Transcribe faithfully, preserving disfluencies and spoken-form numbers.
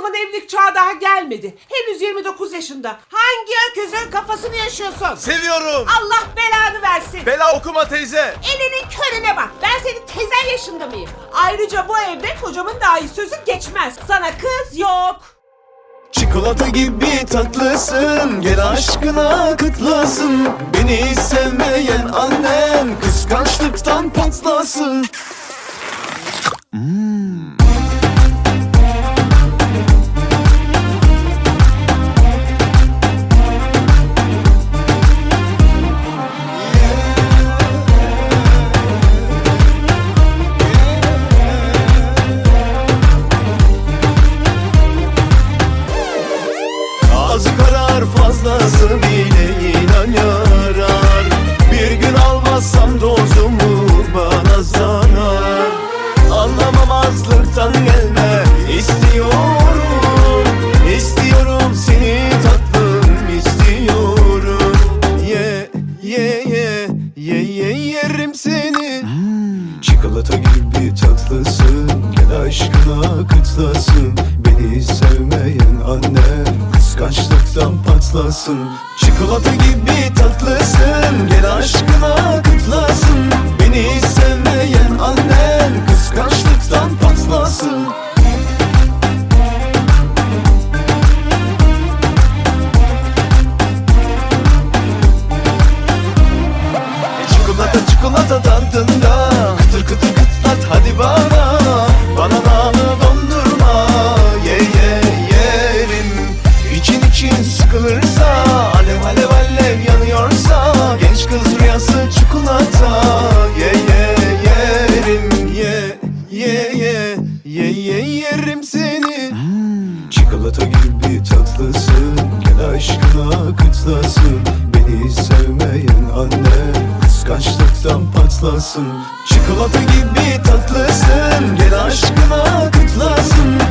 Kızımın evlilik çağı daha gelmedi. Henüz yirmi dokuz yaşında. Hangi öküzün kafasını yaşıyorsun? Seviyorum. Allah belanı versin. Bela okuma teyze. Elinin körüne bak. Ben senin tezen yaşında mıyım? Ayrıca bu evde kocamın dahi sözü geçmez. Sana kız yok. Çikolata gibi tatlısın, gel aşkına kıtlasın. Beni sevmeyen annem kıskançlıktan patlasın. Hmm. Azı karar fazlası bile inan yarar. Bir gün almazsam dozumu bana zarar. Anlamamazlıktan gelme istiyorum. İstiyorum seni tatlım istiyorum. Ye ye ye ye ye yerim seni. hmm. Çikolata gibi tatlısın, gel aşkına kıtlasın. Beni sevmeyen annem kıskançlıktan patlasın. Çikolata gibi tatlısın, gel aşkına kıtlasın. Beni sevmeyen annen kıskançlıktan patlasın. Çikolata çikolata tadında, kıtır kıtır kıtlat hadi bana. Bana namı dondurma, ye ye yerim. İçin için sıkılırsa, alev alev alev yanıyorsa, genç kız rüyası çikolata. Ye ye yerim, ye ye ye ye ye yerim seni. hmm. Çikolata gibi tatlısın, gel aşkına kıtlasın. Beni sevmeyen anne kıskançlıktan patlasın. Çikolata gibi tatlısın, gel aşkına kıtlasın.